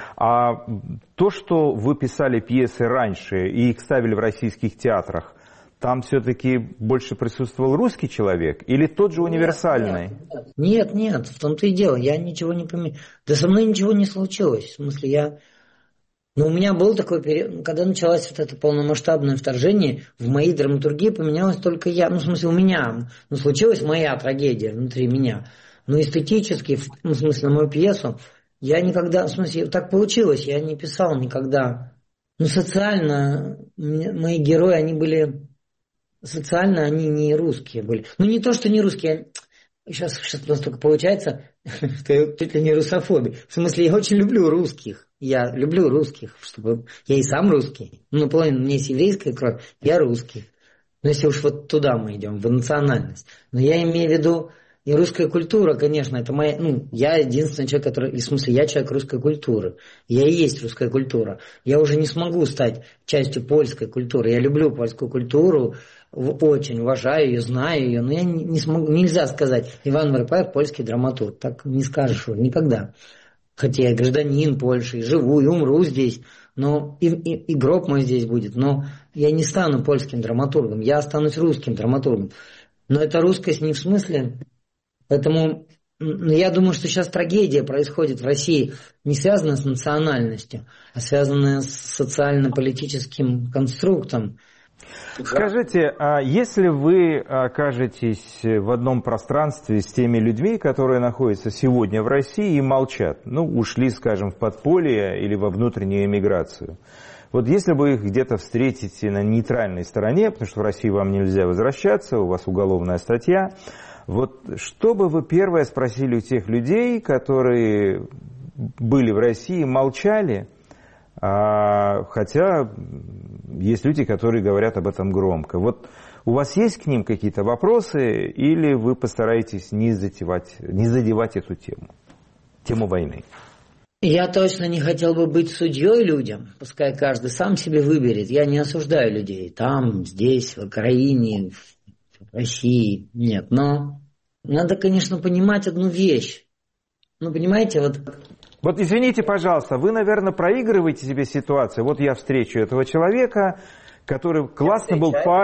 А то, что вы писали пьесы раньше и их ставили в российских театрах, там все-таки больше присутствовал русский человек или тот же универсальный? Нет, в том-то и дело. Я ничего не поменял. Да со мной ничего не случилось. В смысле, Но у меня был такой период, когда началось вот это полномасштабное вторжение, в моей драматургии поменялась только я. Ну, в смысле, у меня. Ну, случилась моя трагедия внутри меня. Но эстетически, в смысле, на мою пьесу, я никогда, в смысле, так получилось, я не писал никогда. Ну, социально, мои герои, они были, социально они не русские были. Ну, не то, что не русские, сейчас у нас только получается, что я чуть ли не русофобия. В смысле, я очень люблю русских. Я люблю русских, чтобы я и сам русский. Ну, наполовину у меня есть еврейская кровь, я русский. Но если уж вот туда мы идем, в национальность. Но я имею в виду и русская культура, конечно, это моя... Ну, я единственный человек, который... В смысле, я человек русской культуры. Я и есть русская культура. Я уже не смогу стать частью польской культуры. Я люблю польскую культуру, очень уважаю ее, знаю ее. Но я не смогу... Нельзя сказать, Иван Воропаев польский драматург. Так не скажешь уже никогда. Хотя я гражданин Польши, живу и умру здесь, но и гроб мой здесь будет, но я не стану польским драматургом, я останусь русским драматургом. Но эта русскость не в смысле... Поэтому я думаю, что сейчас трагедия происходит в России, не связанная с национальностью, а связанная с социально-политическим конструктом. Скажите, а если вы окажетесь в одном пространстве с теми людьми, которые находятся сегодня в России и молчат, ну, ушли, скажем, в подполье или во внутреннюю эмиграцию, вот если вы их где-то встретите на нейтральной стороне, потому что в России вам нельзя возвращаться, у вас уголовная статья, вот что бы вы первое спросили у тех людей, которые были в России и молчали, хотя есть люди, которые говорят об этом громко. Вот у вас есть к ним какие-то вопросы, или вы постараетесь не задевать эту тему войны? Я точно не хотел бы быть судьей людям, пускай каждый сам себе выберет. Я не осуждаю людей там, здесь, в Украине, в России, нет. Но надо, конечно, понимать одну вещь. Ну, понимаете, Вот извините, пожалуйста, вы, наверное, проигрываете себе ситуацию. Вот я встречу этого человека, который классный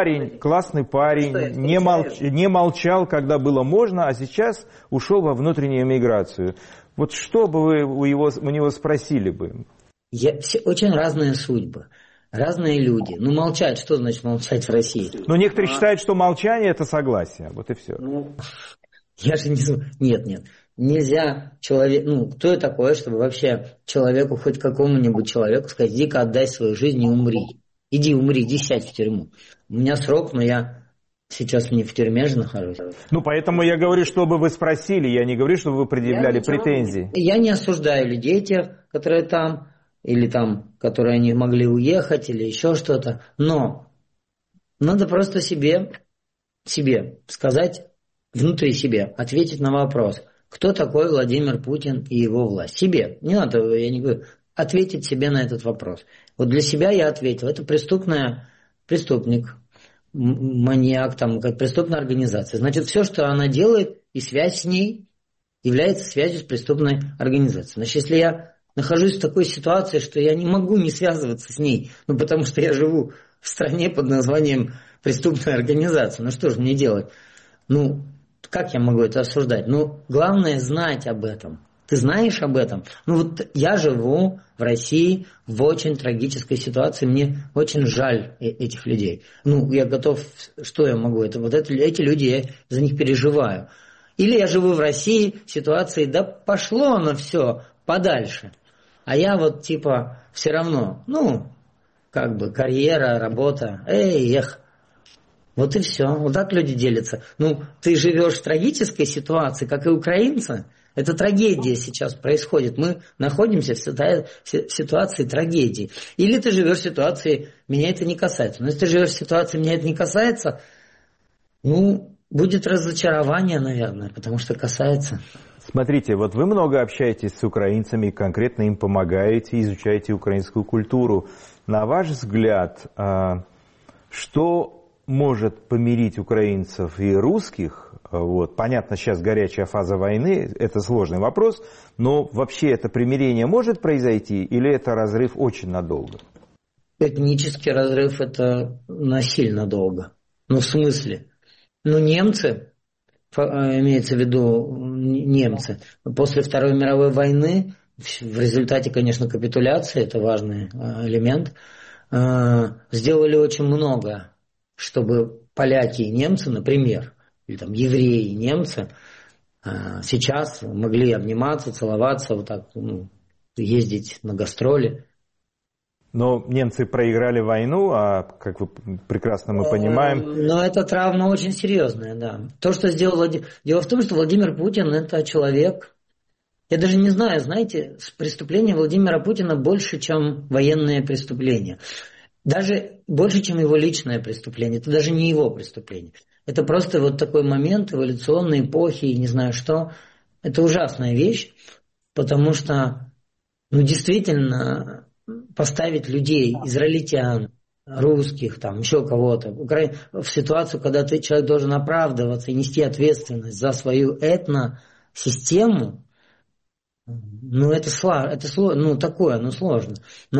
парень, не молчал, когда было можно, а сейчас ушел во внутреннюю эмиграцию. Вот что бы вы у него спросили бы? Очень разные судьбы, разные люди. Ну, молчать, что значит молчать в России? Но некоторые считают, что молчание – это согласие. Вот и все. Я же не... Нет. Нельзя кто я такой, чтобы вообще человеку, хоть какому-нибудь человеку сказать, иди-ка отдай свою жизнь и умри. Иди умри, иди сядь в тюрьму. У меня срок, но я сейчас не в тюрьме же нахожусь. Ну, поэтому я говорю, чтобы вы спросили, я не говорю, чтобы вы предъявляли претензии. Я не осуждаю людей тех, которые там, или там, которые не могли уехать, или еще что-то. Но надо просто себе сказать, внутри себя, ответить на вопрос, кто такой Владимир Путин и его власть. Себе. Не надо, я не говорю, ответить себе на этот вопрос. Вот для себя я ответил. Это преступник, маньяк, как преступная организация. Значит, все, что она делает, и связь с ней является связью с преступной организацией. Значит, если я нахожусь в такой ситуации, что я не могу не связываться с ней, потому что я живу в стране под названием преступная организация, ну что же мне делать? Как я могу это осуждать? Главное знать об этом. Ты знаешь об этом? Я живу в России в очень трагической ситуации. Мне очень жаль этих людей. Я готов... Что я могу? Эти люди, я за них переживаю. Или я живу в России в ситуации, да пошло оно все подальше. А я все равно, карьера, работа, Вот и все. Вот так люди делятся. Ну, ты живешь в трагической ситуации, как и украинцы. Это трагедия сейчас происходит. Мы находимся в ситуации трагедии. Или ты живешь в ситуации, меня это не касается. Но если ты живешь в ситуации, меня это не касается, ну, будет разочарование, наверное, потому что касается. Смотрите, вот вы много общаетесь с украинцами, конкретно им помогаете, изучаете украинскую культуру. На ваш взгляд, что может помирить украинцев и русских? Вот, понятно, сейчас горячая фаза войны, это сложный вопрос, но вообще это примирение может произойти или это разрыв очень надолго? Этнический разрыв это насильно долго. Ну, в смысле? Ну, немцы, имеется в виду немцы, после Второй мировой войны, в результате, конечно, капитуляции, это важный элемент, сделали очень много, чтобы поляки и немцы, например, или там евреи и немцы сейчас могли обниматься, целоваться, вот так, ездить на гастроли. Но немцы проиграли войну, а, как вы прекрасно мы понимаем... Но эта травма очень серьезная, да. То, что сделал... Дело в том, что Владимир Путин – это человек... Я даже не знаю, знаете, преступления Владимира Путина больше, чем военные преступления. Даже больше, чем его личное преступление. Это даже не его преступление. Это просто вот такой момент эволюционной эпохи и не знаю что. Это ужасная вещь, потому что, действительно... поставить людей, израильтян, русских, там, еще кого-то, в ситуацию, когда человек должен оправдываться и нести ответственность за свою этносистему, это сложно, такое, сложно.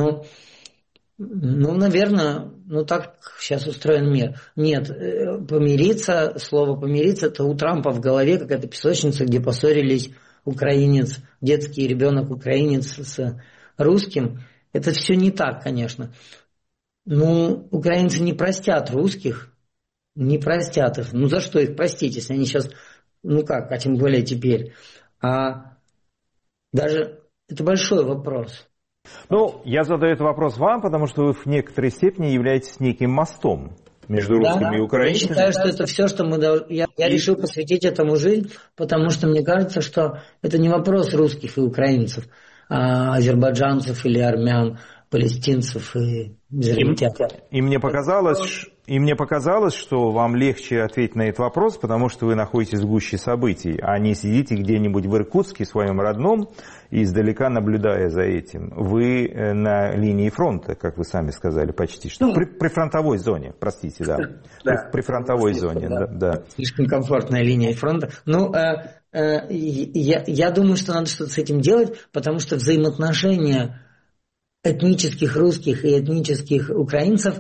Наверное, так сейчас устроен мир. Нет, слово помириться, это у Трампа в голове какая-то песочница, где поссорились детский ребенок украинец с русским. Это все не так, конечно. Украинцы не простят русских, не простят их. За что их простить, если они сейчас, а тем более теперь. А даже это большой вопрос. Я задаю этот вопрос вам, потому что вы в некоторой степени являетесь неким мостом между русскими и украинцами. Я считаю, что это все, что мы должны... Я решил посвятить этому жизнь, потому что мне кажется, что это не вопрос русских и украинцев, азербайджанцев или армян, палестинцев и израильтян. И мне показалось, что вам легче ответить на этот вопрос, потому что вы находитесь в гуще событий, а не сидите где-нибудь в Иркутске, своем родном, и издалека наблюдая за этим. Вы на линии фронта, как вы сами сказали, почти что. При фронтовой зоне, простите, да. При фронтовой зоне, да. Слишком комфортная линия фронта. Я думаю, что надо что-то с этим делать, потому что взаимоотношения этнических русских и этнических украинцев,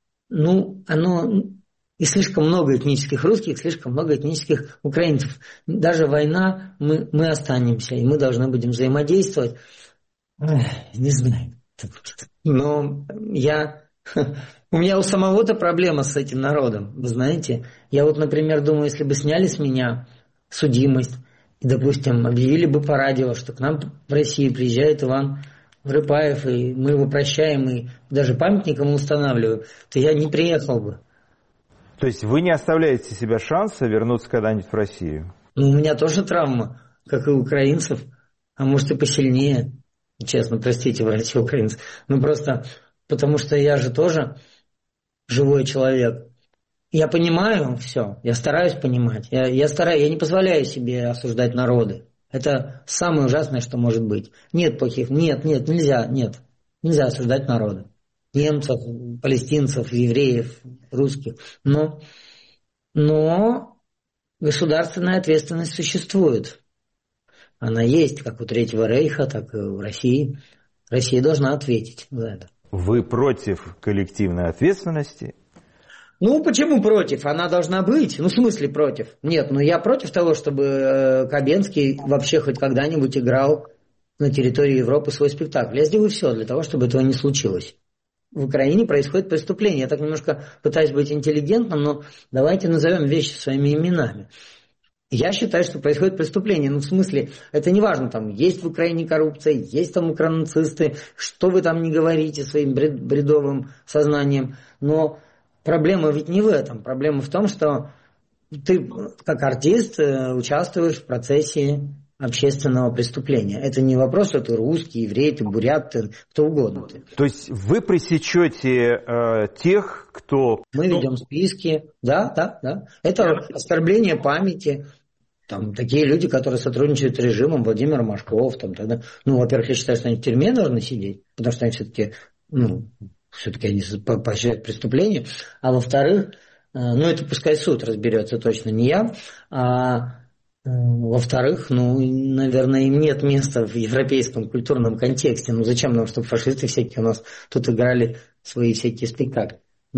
и слишком много этнических русских, слишком много этнических украинцев. Даже война, мы останемся, и мы должны будем взаимодействовать. Не знаю. Но у меня у самого-то проблема с этим народом, вы знаете. Я например, думаю, если бы сняли с меня судимость, и, допустим, объявили бы по радио, что к нам в Россию приезжает Иван Рыпаев, и мы его прощаем, и даже памятник ему устанавливаем, то я не приехал бы. То есть вы не оставляете себе шанса вернуться когда-нибудь в Россию? У меня тоже травма, как и у украинцев, а может и посильнее. Честно, простите, братья украинцы. Просто потому что я же тоже живой человек. Я понимаю все, я стараюсь понимать. Я не позволяю себе осуждать народы. Это самое ужасное, что может быть. Нет плохих, нельзя осуждать народы. Немцев, палестинцев, евреев, русских. Но государственная ответственность существует. Она есть, как у Третьего Рейха, так и у России. Россия должна ответить за это. Вы против коллективной ответственности? Почему против? Она должна быть. В смысле против? Нет, я против того, чтобы Хабенский вообще хоть когда-нибудь играл на территории Европы свой спектакль. Я сделаю все для того, чтобы этого не случилось. В Украине происходит преступление. Я так немножко пытаюсь быть интеллигентным, но давайте назовем вещи своими именами. Я считаю, что происходит преступление. В смысле, это не важно, есть в Украине коррупция, есть там укронацисты, что вы там не говорите своим бредовым сознанием, но проблема ведь не в этом. Проблема в том, что ты, как артист, участвуешь в процессе общественного преступления. Это не вопрос, что ты русский, еврей, ты бурят, ты кто угодно. То есть вы пресечете тех, кто... Мы ведем списки, да. Это оскорбление памяти. Там такие люди, которые сотрудничают с режимом, Владимир Машков, там, тогда, во-первых, я считаю, что они в тюрьме должны сидеть, потому что они все-таки они поощряют преступления, а во-вторых, это пускай суд разберется, точно не я, во-вторых, наверное, им нет места в европейском культурном контексте. Зачем нам, чтобы фашисты всякие у нас тут играли свои всякие спектакли?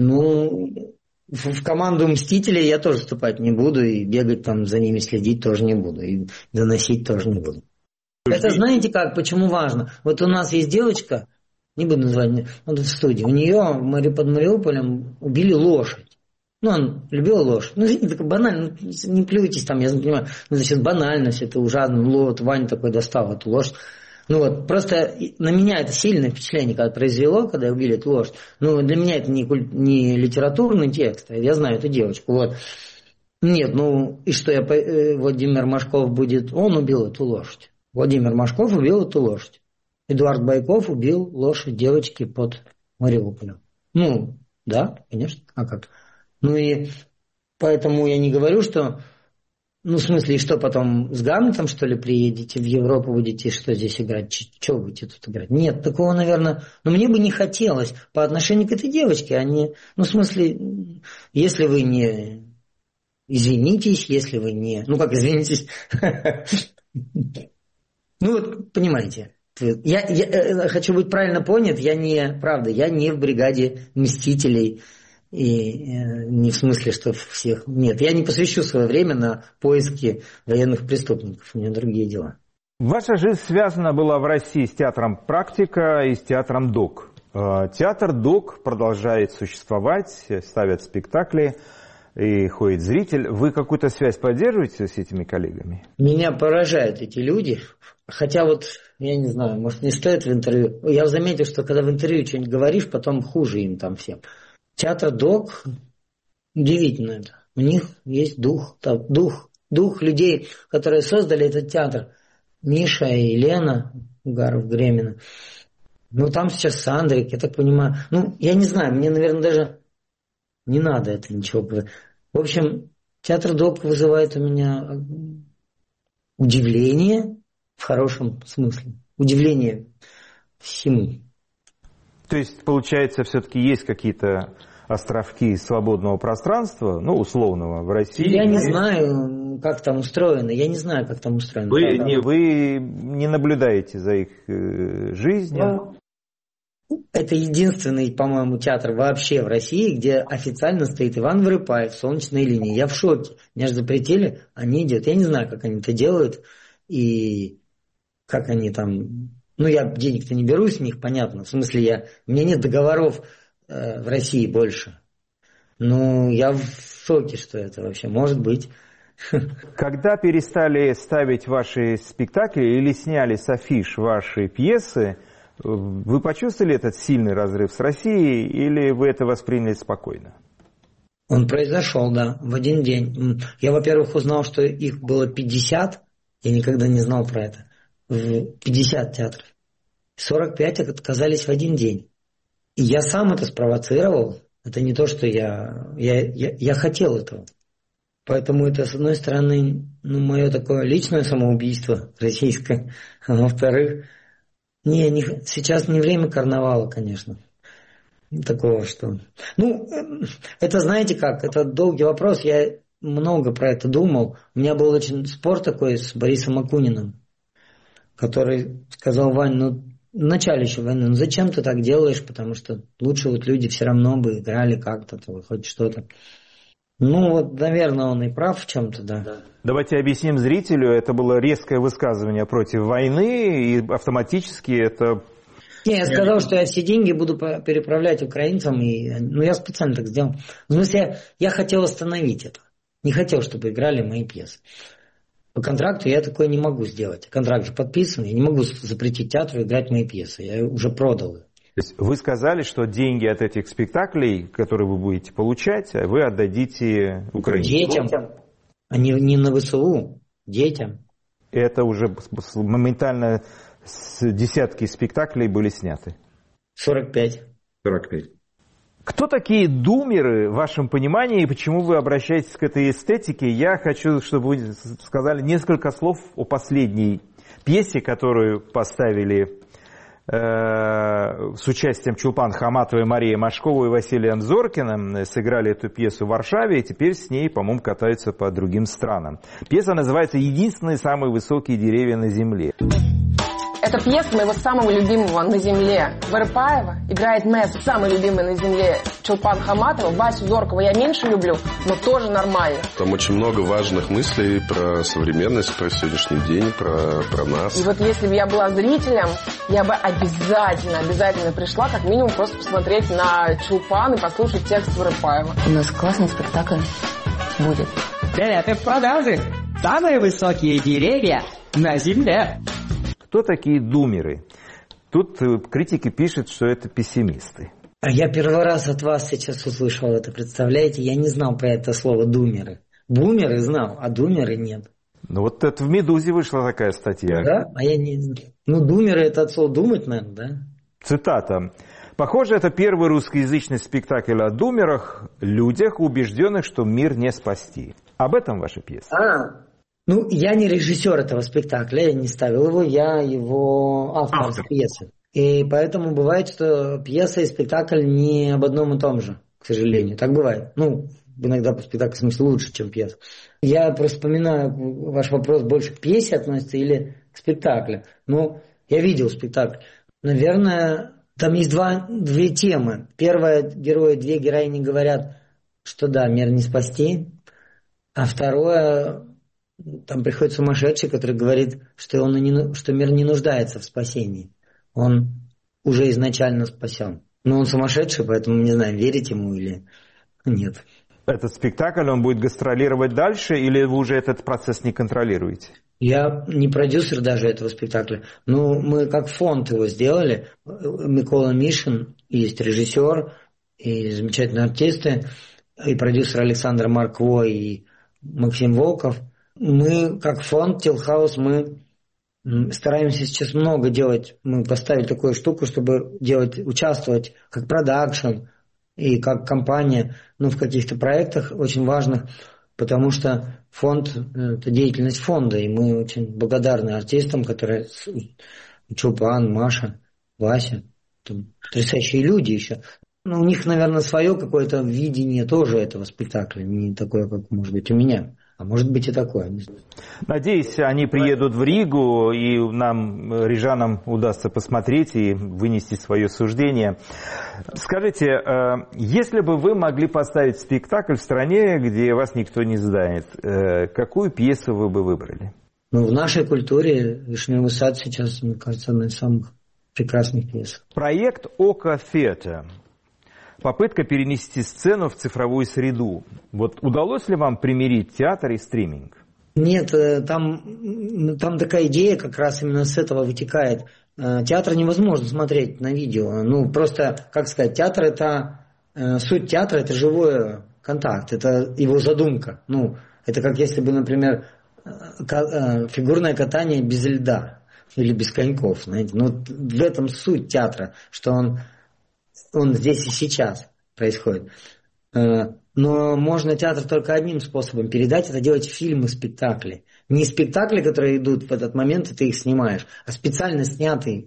В команду «Мстителей» я тоже вступать не буду, и бегать там за ними следить тоже не буду, и доносить тоже не буду. Это знаете как, почему важно? Вот у нас есть девочка, не буду называть, в студии, у нее под Мариуполем убили лошадь. Он любил лошадь. Извините, так банально, не плюйтесь там, я не понимаю, это сейчас банально, все это ужасно, Ваня такой достал эту лошадь. Просто на меня это сильное впечатление, когда произвело, когда убили эту лошадь. Для меня это не литературный текст, я знаю эту девочку, Нет, и что, Владимир Машков будет, он убил эту лошадь. Владимир Машков убил эту лошадь. Эдуард Байков убил лошадь девочки под Мариуполем. Да, конечно, а как? И поэтому я не говорю, что... в смысле, и что потом с Гамлетом, что ли, приедете в Европу, будете что здесь играть? Что будете тут играть? Нет, такого, наверное... мне бы не хотелось по отношению к этой девочке, а не... в смысле, если вы не... Извинитесь, если вы не... как извинитесь? Понимаете. Я хочу быть правильно понят, я не в бригаде мстителей. И не в смысле, что всех... Нет, я не посвящу свое время на поиски военных преступников. У меня другие дела. Ваша жизнь связана была в России с театром «Практика» и с театром «Док». Театр «Док» продолжает существовать, ставят спектакли и ходит зритель. Вы какую-то связь поддерживаете с этими коллегами? Меня поражают эти люди. Хотя я не знаю, может, не стоит в интервью. Я заметил, что когда в интервью что-нибудь говоришь, потом хуже им там всем. Театр «Док», удивительно это. У них есть дух людей, которые создали этот театр. Миша и Елена Угаров-Гремина. Там сейчас Сандрик, я так понимаю. Я не знаю, мне, наверное, даже не надо это ничего говорить. В общем, театр «Док» вызывает у меня удивление, в хорошем смысле. Удивление всему. То есть, получается, все-таки есть какие-то островки свободного пространства, условного, в России? Я не знаю, как там устроено. Вы не наблюдаете за их жизнью? Это единственный, по-моему, театр вообще в России, где официально стоит Иван Вырыпаев, «Солнечной линии». Я в шоке. Меня же запретили, они идут. Я не знаю, как они это делают и как они там... я денег-то не беру с них, понятно. В смысле, у меня нет договоров в России больше. Я в шоке, что это вообще может быть. Когда перестали ставить ваши спектакли или сняли с афиш ваши пьесы, вы почувствовали этот сильный разрыв с Россией или вы это восприняли спокойно? Он произошел, да, в один день. Я, во-первых, узнал, что их было 50. Я никогда не знал про это. 50 театров. 45 отказались в один день. И я сам это спровоцировал. Это не то, что я хотел этого. Поэтому это, с одной стороны, мое такое личное самоубийство российское. А во-вторых, сейчас не время карнавала, конечно. Такого, что... это знаете как, это долгий вопрос. Я много про это думал. У меня был очень спор такой с Борисом Акуниным, который сказал: Вань, в начале еще войны, зачем ты так делаешь, потому что лучше люди все равно бы играли как-то, хоть что-то. Наверное, он и прав в чем-то, да. Давайте объясним зрителю, это было резкое высказывание против войны, и автоматически это... Я сказал, что я все деньги буду переправлять украинцам, и я специально так сделал. В смысле, я хотел остановить это. Не хотел, чтобы играли мои пьесы. По контракту я такое не могу сделать. Контракт же подписан, я не могу запретить театру играть мои пьесы. Я уже продал их. То есть вы сказали, что деньги от этих спектаклей, которые вы будете получать, вы отдадите Украине. Детям, а не на ВСУ, детям. Это уже моментально десятки спектаклей были сняты. 45. Кто такие думеры в вашем понимании и почему вы обращаетесь к этой эстетике? Я хочу, чтобы вы сказали несколько слов о последней пьесе, которую поставили с участием Чулпан Хаматовой, Марии Машковой и Василием Зоркиным. Сыграли эту пьесу в Варшаве и теперь с ней, по-моему, катаются по другим странам. Пьеса называется «Единственные самые высокие деревья на земле». Это пьеса моего самого любимого на земле. Вырыпаева играет Месса, самый любимый на земле Чулпан Хаматова. Васю Зоркова я меньше люблю, но тоже нормально. Там очень много важных мыслей про современность, про сегодняшний день, про нас. И вот если бы я была зрителем, я бы обязательно пришла, как минимум, просто посмотреть на Чулпан и послушать текст Вырыпаева. У нас классный спектакль будет. Билеты в продаже. Самые высокие деревья на земле. Кто такие думеры? Тут критики пишут, что это пессимисты. А я первый раз от вас сейчас услышал это, представляете? Я не знал про это слово «думеры». Бумеры знал, а думеры нет. Ну вот это в «Медузе» вышла такая статья. Да? А я не знаю. Ну, думеры – это от слова «думать», наверное, да? Цитата. «Похоже, это первый русскоязычный спектакль о думерах, людях, убежденных, что мир не спасти». Об этом ваша пьеса? Ну, я не режиссер этого спектакля, я не ставил его, я его автор пьесы. И поэтому бывает, что пьеса и спектакль не об одном и том же, к сожалению. Так бывает. Ну, иногда спектакль в смысле лучше, чем пьеса. Я просто вспоминаю, ваш вопрос больше к пьесе относится или к спектаклю. Ну, я видел спектакль. Наверное, там есть две темы. Первая, две героини говорят, что да, мир не спасти. А второе... Там приходит сумасшедший, который говорит, что мир не нуждается в спасении. Он уже изначально спасен. Но он сумасшедший, поэтому не знаю, верить ему или нет. Этот спектакль, он будет гастролировать дальше, или вы уже этот процесс не контролируете? Я не продюсер даже этого спектакля. Ну, мы как фонд его сделали. Микола Мишин, есть режиссер, и замечательные артисты, и продюсер Александр Маркво, и Максим Волков. Мы, как фонд Тилхаус, мы стараемся сейчас много делать. Мы поставили такую штуку, чтобы участвовать как продакшн и как компания, в каких-то проектах очень важных, потому что фонд – это деятельность фонда, и мы очень благодарны артистам, которые Чулпан, Маша, Вася, потрясающие люди еще. У них, наверное, свое какое-то видение тоже этого спектакля, не такое, как может быть у меня. А может быть и такое. Надеюсь, они приедут в Ригу, и нам, рижанам, удастся посмотреть и вынести свое суждение. Скажите, если бы вы могли поставить спектакль в стране, где вас никто не знает, какую пьесу вы бы выбрали? В нашей культуре «Вишневый сад» сейчас, мне кажется, одна из самых прекрасных пьес. Проект «Око Theatre». Попытка перенести сцену в цифровую среду. Вот удалось ли вам примирить театр и стриминг? Нет, там такая идея как раз именно с этого вытекает. Театр невозможно смотреть на видео. Просто, как сказать, театр это... Суть театра это живой контакт, это его задумка. Это как если бы, например, фигурное катание без льда или без коньков. Знаете? В этом суть театра, что он здесь и сейчас происходит. Но можно театр только одним способом передать, это делать фильмы, спектакли. Не спектакли, которые идут в этот момент, и ты их снимаешь, а специально снять.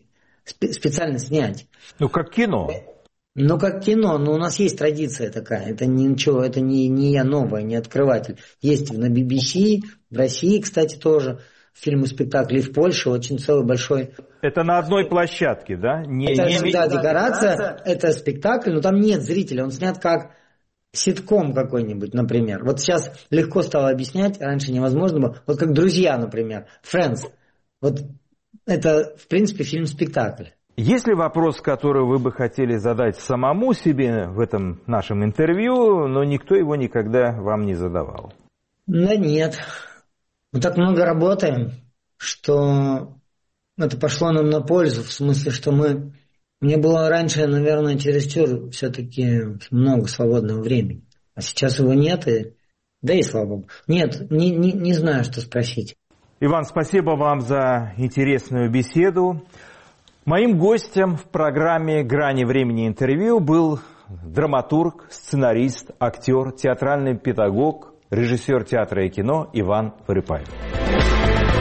Как кино. Как кино, но у нас есть традиция такая, это ничего, это не я новая, не открыватель. Есть на BBC, в России, кстати, тоже фильмы, спектакли, в Польше очень целый большой... Это на одной площадке, да? Это всегда декорация, это спектакль, но там нет зрителя, он снят как ситком какой-нибудь, например. Вот сейчас легко стало объяснять, раньше невозможно было. Вот как «Друзья», например, «Friends». Вот это, в принципе, фильм-спектакль. Есть ли вопрос, который вы бы хотели задать самому себе в этом нашем интервью, но никто его никогда вам не задавал? Да нет. Мы так много работаем, что это пошло нам на пользу, в смысле, что мы Мне было раньше, наверное, чересчур все-таки много свободного времени. А сейчас его нет, да и слава богу. Нет, не знаю, что спросить. Иван, спасибо вам за интересную беседу. Моим гостем в программе «Грани времени» интервью был драматург, сценарист, актер, театральный педагог, режиссер театра и кино Иван Вырыпаев.